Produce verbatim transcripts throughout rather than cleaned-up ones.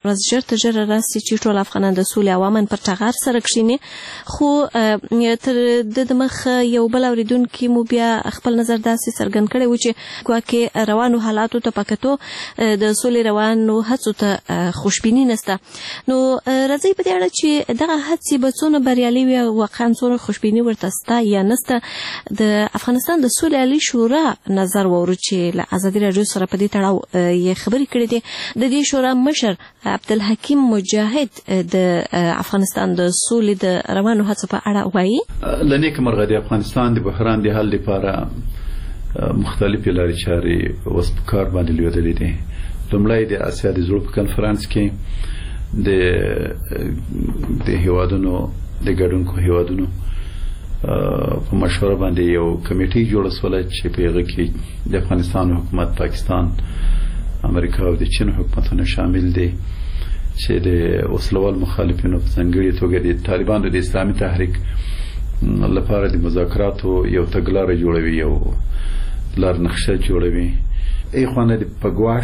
ورځ ژر تر ژره راسي چې ټول افغانان د سولې او امن پر ټغر سره کښیني. خو تر د مخ یو بل اوریدونکي مو بیا خپل نظر داسې څرګند کړی و چې ګواکې روانو حالاتو ته په کتو د سولې روانو هڅو ته خوشبیني نشته. نو راځئ په دې اړه چې دغه هڅې به څونه بریالي وي، واقعا څونه خوشبیني ورته سته یا نشته. د افغانستان د سولې عالي شورا نظر واورو چې له ازادي راډیو سره په دې تړاو یې خبرې کړې دي. د دې شورا مشر عبدالحکیم مجاهد د افغانستان د سولې د روانو هڅو په اړه وایي. لنیک مرغه د افغانستان د بحران د حل لپاره مختلفې لارې چارې اوس په کار باندې لوېدلې دي. لومړی د اسیا د زړه په کنفرانس کې د د هیوادونو د ګډونکو هیوادونو په مشوره باندې یو کمیټي جوړه شوه چې په هغه کې د افغانستان حکومت، پاکستان، امریکا او د چین حکومتونه شامل دي چې د وسلوال مخالفینو په ځانګړي توګه د طالبانو د اسلامي تحریک لپاره د مذاکراتو یو تګلاره جوړوي، یو لار نقشه جوړوي. ای خوانه د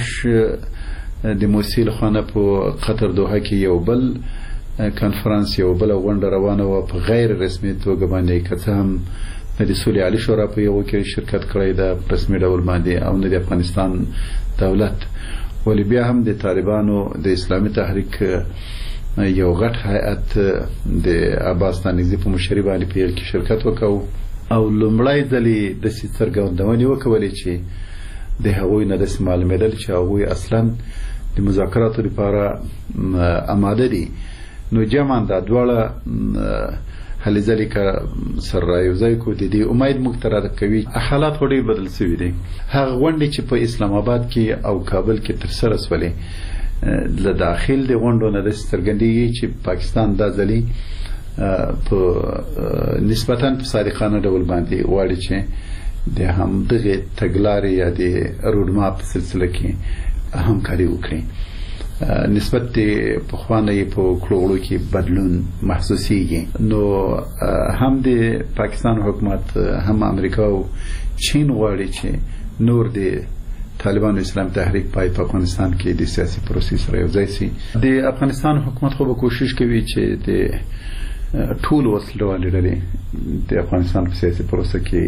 پګواش د موسیل خوانه په قطر دوحه کې یو بل کنفرانس، یو بل غونډه روانه و په غیر رسمي توګه باندې، که څه هم د سولې عالي شورا په یو کې شرکت کړی د رسمي ډول باندې او نه د افغانستان دولت، ولی بیا هم د طالبانو د اسلامي تحریک یو غټ هیئت د عباس تانیزي په مشرۍ باندې په یو کې شرکت وکاو او لومړی ځلې د څرګندونې وکولې چې د هغوی نه داسې معلومېدل چې هغوی اصلا د مذاکراتو لپاره آماده دي. نو جمعاً دا دواړه هلې ځلې که سره رایوځای کړو د دې امید موږ ته راکوي. حالات خو ډېر بدل شوي دي. هغه غونډې چې په اسلام آباد کې او کابل کې ترسره شولې له داخل د غونډو نه داسې څرګندېږي چې پاکستان دا ځلې په نسبتاً په صادقانه ډول باندې غواړي چې د همدغې تګلارې یا د روډماپ په سلسله کې همکاري وکړي. نسبت پخوانه په کړوړو کې بدلون محسوسيږي. نو هم د پاکستان حکومت هم امریکا او چین غواړي چې نور د طالبانو اسلام تحریک پای په افغانستان کې د سیاسي پروسې سره یو ځای شي. د افغانستان حکومت خو به کوشش کوي چې د ټول وسلوالې ډلې د افغانستان په سیاسي پروسه کې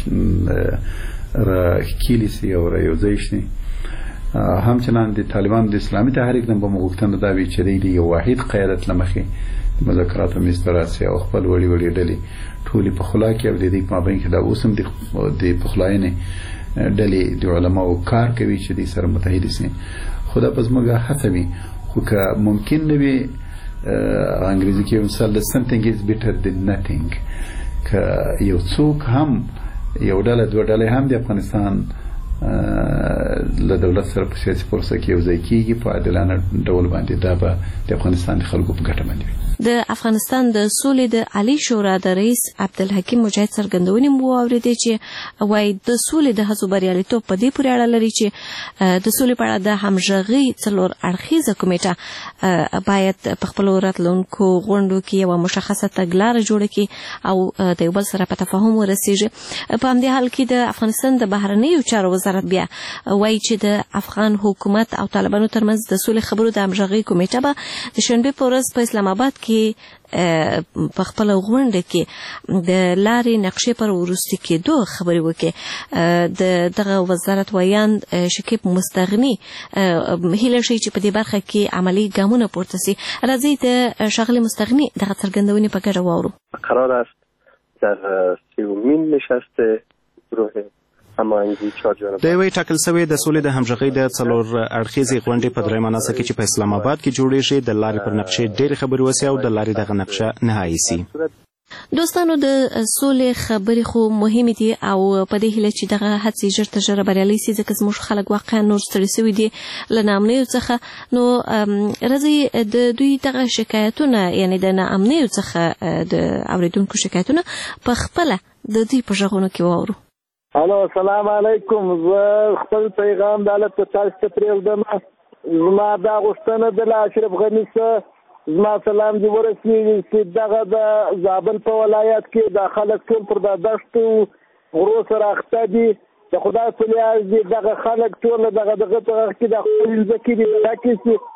راښکېلې شي او را یو ځای شي. همچنان د طالبان د اسلامي تحریک نه به مغوښتنه دا وي چې د یو واحد قیادت لمخې د مذاکراتو میز ته راسي او خپل وړي وړي ډلې ټولې په خلا کې او د دې په مابین کې دا اوس هم د پخلاینې ډلې د علماو کار کوي چې دې سره متحد شي. خو دا به زموږ هڅه وي، خو که ممکن نه وي انګریزي کې مثال something is better than nothing، که یو څوک هم یو ډله دوه ډلې هم د افغانستان له دولت سره په سیاسي پروسه کې یو ځای کېږي په عادلانه ډول باندې، دا به د افغانستان د خلکو په ګټه باندې وي. د افغانستان د سولې د عالي شورا د رئیس عبدالحکیم مجاهد څرګندونې مو واورېدې چې وایي د سولې د هڅو بریالیتوب په دې پورې اړه لري چې د سولې په اړه د همغږۍ څلور اړخیزه کمیټه باید په خپلو راتلونکو غونډو کې یوه مشخصه تګلاره جوړه کړي او د یو بل سره په تفاهم ورسېږي. په همدې حال کې د افغانستان د بهرنیو چارو وزارت بیا وایي چې د افغان حکومت او طالبانو ترمنځ د سولې خبرو د همغږۍ کمیټه به د شنبې په ورځ په اسلام آباد کې په خپل غونډه کې د لارې نقشې پر وروستي کېدو خبرې وکړي. د دغه وزارت ویان شکیب مستغني هیله شي چې په دې برخه کې عملی ګامونه پورته شي. راځي د ښاغلي مستغني دغه څرګندونې په ګډه واورو. قرار است در سیومین نشست گروه د یوې ټاکل شوې د سولې د همغږۍ د څلور اړخیزې غونډې په درېیمه ناسه کې چې په اسلام آباد کې جوړېږي د لارې پر نقشې ډېرې خبرې وسي او د لارې دغه نقشه نهایي سي. دوستانو د سولې خبرې خو مهمې دي او په دې هیله چې دغه هڅې ژر تر ژره بریالۍ سي، ځکه زموږ خلک واقعا نور ستړي شوي دي له ناامنیو څخه. نو راځئ د دوی دغه شکایتونه، یعنې د ناامنیو څخه د اورېدونکو شکایتونه په خپله د دوی په غږونو کې واورو. الو السلام علیکم. زه خپل پیغام د الله په تاسو ته پرېږدم. زما دا غوښتنه د اشرف غني څخه زما سلام دې ورسېږي چې دغه د زابل په ولایت کې د خلک ټول پر د دښتو غرو سره اخته دي. د خدای په لیاز دي دغه خلک ټول دغه دغه کې د خپل ځکه دي